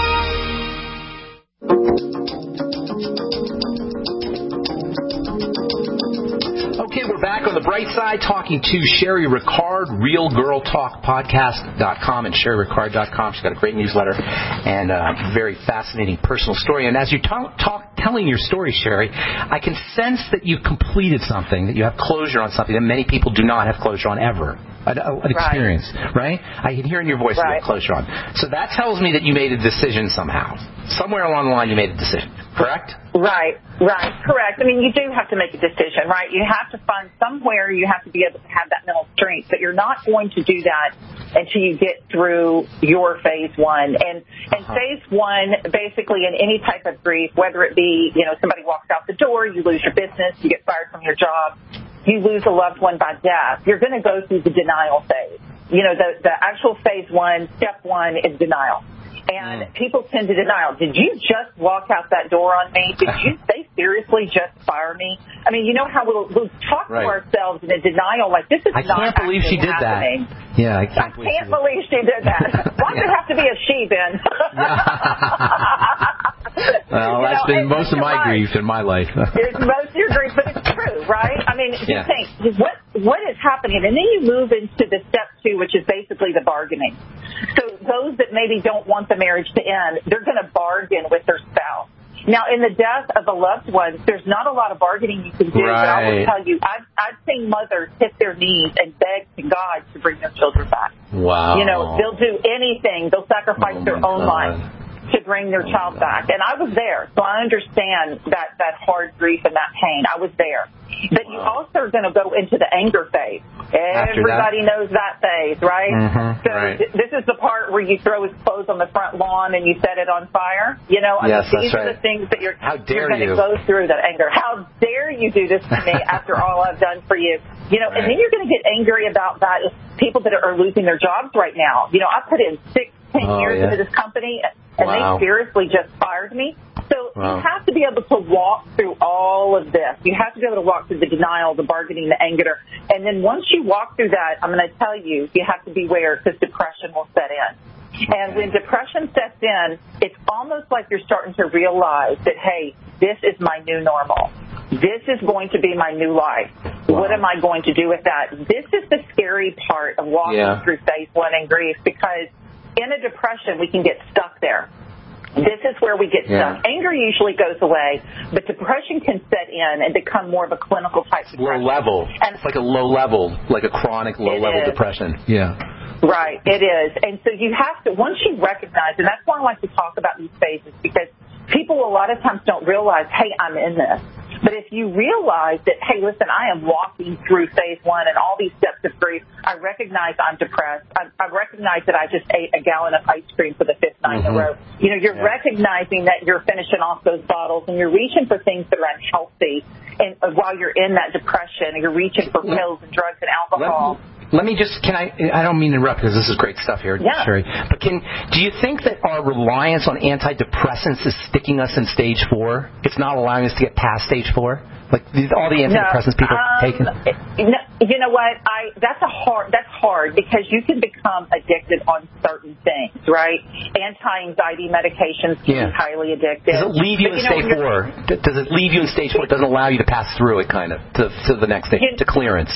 Okay, we're back on the bright side talking to Sherry Ricard, RealGirlTalkPodcast.com and SherryRicard.com. She's got a great newsletter and a very fascinating personal story. And as you're telling your story, Sherry, I can sense that you completed something, that you have closure on something that many people do not have closure on ever. An experience, right? I can hear in your voice that you have closure on. So that tells me that you made a decision somehow. Somewhere along the line you made a decision, correct? Right, correct. I mean, you do have to make a decision, right? You have to find somewhere you have to be able to have that mental strength, but you're not going to do that until you get through your phase one. And phase one, basically in any type of grief, whether it be, somebody walks out the door, you lose your business, you get fired from your job, you lose a loved one by death, you're going to go through the denial phase. The actual phase one, step one is denial. And people tend to denial. Did you just walk out that door on me? Did they seriously just fire me? I mean, you know how we'll talk to ourselves in a denial like this is not happening. I can't believe she did that. Yeah, I can't believe she did that. Why does it have to be a she, Ben? Well, that's been most of my grief in my life. It's most of your grief, but it's true, right? I mean, just think, what is happening? And then you move into the step two, which is basically the bargaining. So those that maybe don't want the marriage to end, they're going to bargain with their spouse. Now, in the death of a loved one, there's not a lot of bargaining you can do, but I will tell you, I've seen mothers hit their knees and beg to God to bring their children back. Wow. They'll do anything. They'll sacrifice their own life to bring their child back. And I was there, so I understand that hard grief and that pain. I was there. But you also are going to go into the anger phase. Everybody knows that phase, right? Mm-hmm, so this is the part where you throw his clothes on the front lawn and you set it on fire. These are the things that you're going to go through, that anger. How dare you do this to me after all I've done for you? And then you're going to get angry about that. People that are losing their jobs right now. I put in 6-10 years into this company, and they seriously just fired me. So you have to be able to walk through all of this. You have to be able to walk through the denial, the bargaining, the anger. And then once you walk through that, I'm going to tell you, you have to beware because depression will set in. And when depression sets in, it's almost like you're starting to realize that, hey, this is my new normal. This is going to be my new life. Wow. What am I going to do with that? This is the scary part of walking through phase one in grief, because in a depression, we can get stuck there. This is where we get stuck. Anger usually goes away, but depression can set in and become more of a clinical type depression. Low level. And it's like a low level, like a chronic low level depression. Yeah. Right, it is. And so you have to, once you recognize, and that's why I like to talk about these phases, because people a lot of times don't realize, hey, I'm in this. But if you realize that, hey, listen, I am walking through phase one and all these steps of grief, I recognize I'm depressed. I recognize that I just ate a gallon of ice cream for the fifth night in a row. You know, you're recognizing that you're finishing off those bottles and you're reaching for things that are unhealthy. And while you're in that depression, you're reaching for pills and drugs and alcohol. Let me just, I don't mean to interrupt because this is great stuff here, Sherry. But do you think that our reliance on antidepressants is sticking us in stage 4? It's not allowing us to get past stage 4? Like all the antidepressants people are taking? You know what? That's hard because you can become addicted on certain things, right? Anti-anxiety medications can be highly addictive. Does it leave you in stage 4? Does it leave you in stage 4? It doesn't allow you to pass through it, kind of, to the next stage, to clearance.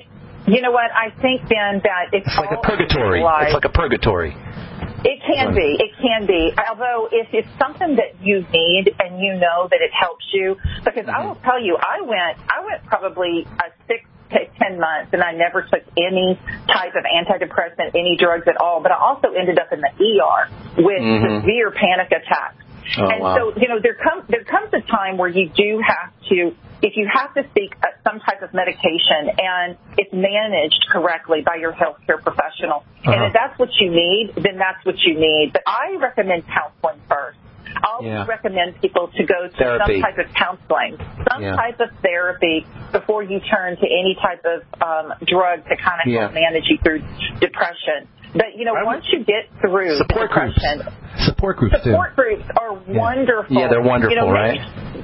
You know what? I think, Ben, that it's like a purgatory. It's like a purgatory. It can be. It can be. Although if it's something that you need and you know that it helps you, because I will tell you, I went probably 6 to 10 months and I never took any type of antidepressant, any drugs at all. But I also ended up in the ER with severe panic attacks. So, you know, there comes a time where you do have to, if you have to seek some type of medication and it's managed correctly by your healthcare professional, and if that's what you need, then that's what you need. But I recommend counseling first. I'll recommend people to go to some type of counseling, some type of therapy before you turn to any type of drug to kind of help manage you through depression. But, you know, once you get through support depression, support groups are wonderful. Yeah, they're wonderful, you know, right?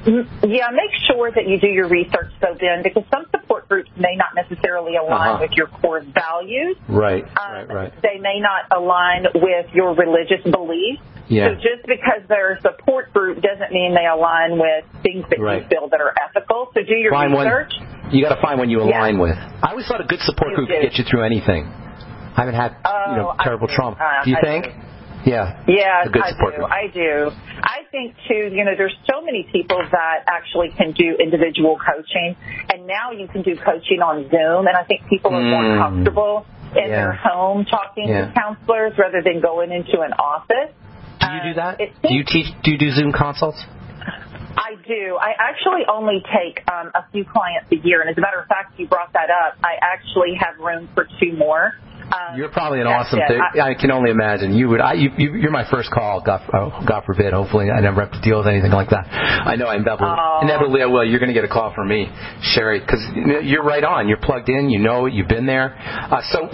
Make sure that you do your research, though, Ben, because some support groups may not necessarily align with your core values. Right. They may not align with your religious beliefs. Yeah. So just because they're a support group doesn't mean they align with things that you feel that are ethical. So do your research. You got to find one you align with. I always thought a good support group could get you through anything. I haven't had terrible trauma. Do you think? Yeah. Yes, a good support group. I do. I think, too, you know, there's so many people that actually can do individual coaching, and now you can do coaching on Zoom, and I think people are more comfortable in their home talking to counselors rather than going into an office. Do you do that? Do you do Zoom consults? I do. I actually only take a few clients a year, and as a matter of fact, you brought that up. I actually have room for 2 more. You're probably an awesome thing. I can only imagine. You're my first call, God forbid. Hopefully I never have to deal with anything like that. I know inevitably I will. You're going to get a call from me, Sherry, because you're right on. You're plugged in. You know it. You've been there. So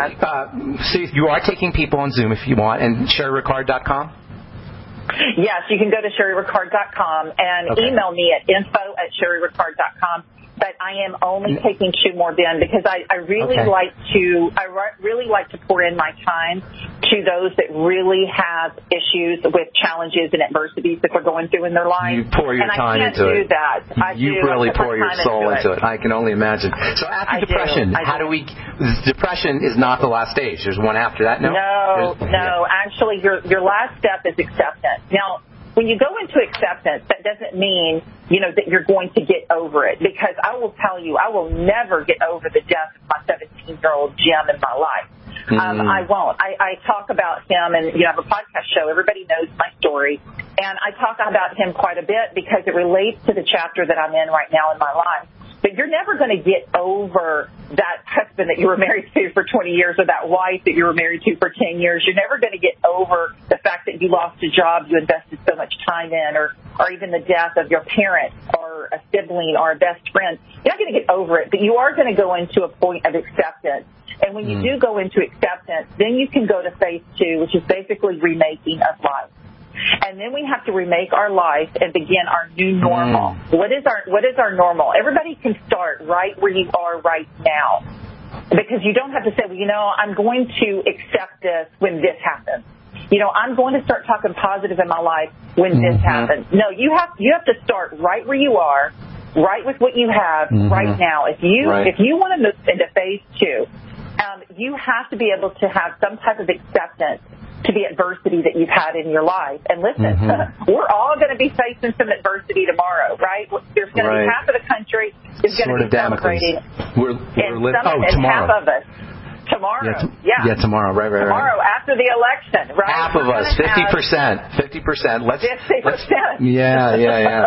you are taking people on Zoom if you want, and SherryRicard.com? Yes, you can go to SherryRicard.com and email me at info@SherryRicard.com. But I am only taking 2 more, Ben, because I really like to pour in my time to those that really have issues with challenges and adversities that they're going through in their life. You pour your time into it. And I can't do that. You really pour your soul into it. I can only imagine. So after depression, depression is not the last stage. There's one after that, no? No. Actually, your last step is acceptance. Now, when you go into acceptance, that doesn't mean, you know, that you're going to get over it. Because I will tell you, I will never get over the death of my 17-year-old Jim in my life. I won't. I talk about him, and you have a podcast show. Everybody knows my story. And I talk about him quite a bit because it relates to the chapter that I'm in right now in my life. But you're never going to get over that husband that you were married to for 20 years or that wife that you were married to for 10 years. You're never going to get over the fact that you lost a job you invested so much time in, or even the death of your parent or a sibling or a best friend. You're not going to get over it, but you are going to go into a point of acceptance. And when you do go into acceptance, then you can go to phase 2, which is basically remaking of life. And then we have to remake our life and begin our new normal. What is our normal? Everybody can start right where you are right now, because you don't have to say, well, you know, I'm going to accept this when this happens. I'm going to start talking positive in my life when this happens. No, you have to start right where you are, right with what you have right now. If you want to move into phase 2, you have to be able to have some type of acceptance to the adversity that you've had in your life. And listen, we're all going to be facing some adversity tomorrow, right? There's going to be half of the country is going to be celebrating. Tomorrow. Half of us. Tomorrow, Yeah, tomorrow, right. Tomorrow after the election, right? Half of us, 50%. 50%. 50%. Yeah.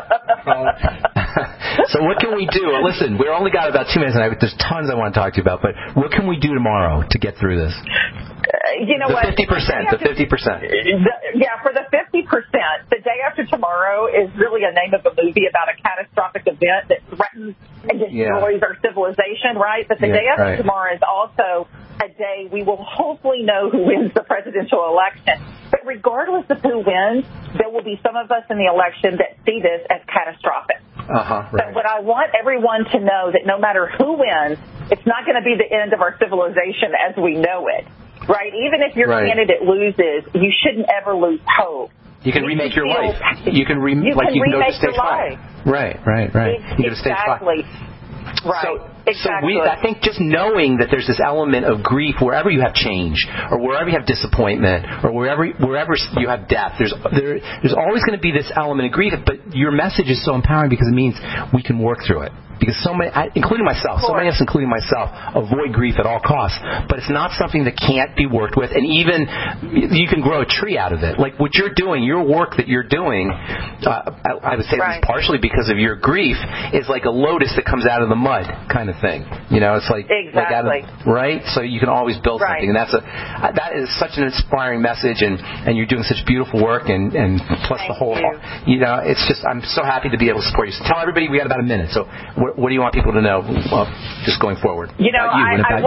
So what can we do? Well, listen, we've only got about 2 minutes, and there's tons I want to talk to you about, but what can we do tomorrow to get through this? What? 50%. The 50%. For the 50%, the day after tomorrow is really a name of a movie about a catastrophic event that threatens and destroys our civilization, right? But the day after tomorrow is also a day we will hopefully know who wins the presidential election. But regardless of who wins, there will be some of us in the election that see this as catastrophic. But what I want everyone to know that no matter who wins, it's not going to be the end of our civilization as we know it. Right? Even if your candidate loses, you shouldn't ever lose hope. You can remake your life. You can remake your life. Right. You go to stage 5. Right. So I think just knowing that there's this element of grief wherever you have change, or wherever you have disappointment, or wherever you have death, there's always going to be this element of grief. But your message is so empowering because it means we can work through it. Because so many, including myself, avoid grief at all costs. But it's not something that can't be worked with, and even you can grow a tree out of it. Like what you're doing, your work that you're doing, I would say this partially because of your grief, is like a lotus that comes out of the mud kind of thing. It's like out of, right? So you can always build something, and that is such an inspiring message, and you're doing such beautiful work, and plus the whole, it's just I'm so happy to be able to support you. So tell everybody we got about a minute. So what do you want people to know just going forward? I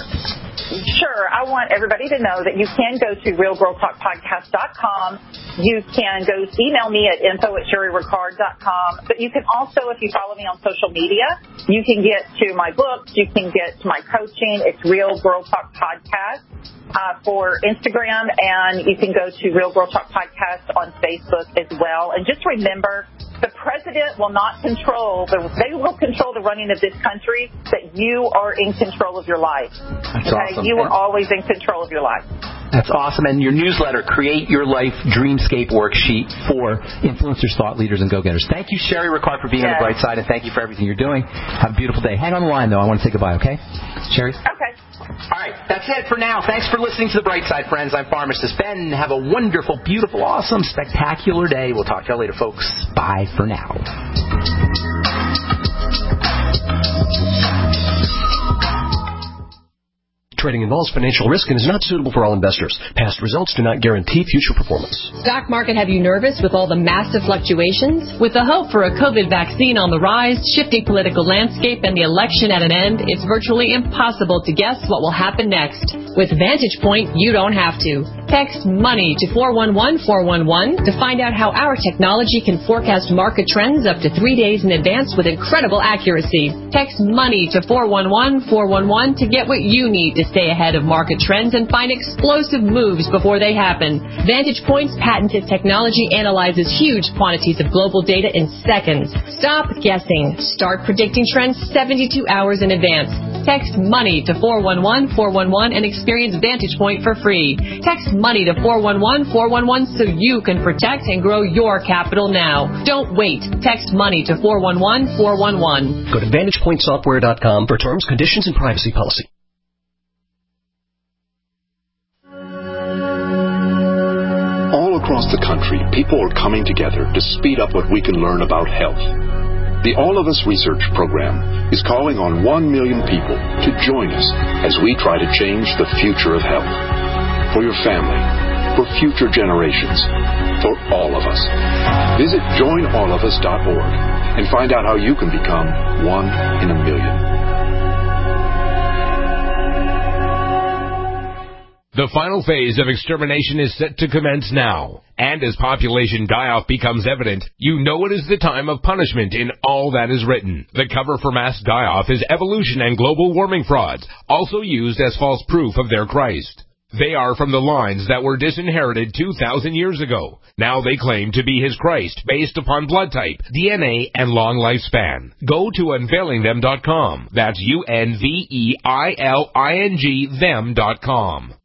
want everybody to know that you can go to realgirltalkpodcast.com. You can go email me at info@sherryricard.com. But you can also, if you follow me on social media, you can get to my books. You can get to my coaching. It's Real Girl Talk Podcast for Instagram, and you can go to Real Girl Talk Podcast on Facebook as well. And just remember, the president will not they will control the running of this country, but you are in control of your life. That's awesome. You are always in control of your life. That's awesome. And your newsletter, Create Your Life Dreamscape Worksheet for influencers, thought leaders, and go-getters. Thank you, Sherry Ricard, for being on the bright side, and thank you for everything you're doing. Have a beautiful day. Hang on the line, though. I want to say goodbye, okay? Sherry? Okay. All right. That's it for now. Thanks for listening to The Bright Side, friends. I'm Pharmacist Ben. Have a wonderful, beautiful, awesome, spectacular day. We'll talk to you later, folks. Bye for now. Trading involves financial risk and is not suitable for all investors. Past results do not guarantee future performance. Stock market have you nervous with all the massive fluctuations? With the hope for a COVID vaccine on the rise, shifting political landscape, and the election at an end, it's virtually impossible to guess what will happen next. With Vantage Point, you don't have to. Text MONEY to 411411 to find out how our technology can forecast market trends up to 3 days in advance with incredible accuracy. Text MONEY to 411411 to get what you need to stay ahead of market trends and find explosive moves before they happen. Vantage Point's patented technology analyzes huge quantities of global data in seconds. Stop guessing. Start predicting trends 72 hours in advance. Text MONEY to 411411 and experience Vantage Point for free. Text MONEY to 411411 so you can protect and grow your capital now. Don't wait. Text MONEY to 411411. Go to VantagePointSoftware.com for terms, conditions, and privacy policy. All across the country, people are coming together to speed up what we can learn about health. The All of Us Research Program is calling on 1 million people to join us as we try to change the future of health. For your family, for future generations, for all of us. Visit joinallofus.org and find out how you can become 1 in a million. The final phase of extermination is set to commence now. And as population die-off becomes evident, you know it is the time of punishment in all that is written. The cover for mass die-off is evolution and global warming frauds, also used as false proof of their Christ. They are from the lines that were disinherited 2,000 years ago. Now they claim to be his Christ based upon blood type, DNA, and long lifespan. Go to unveilingthem.com. That's UNVEILING them.com.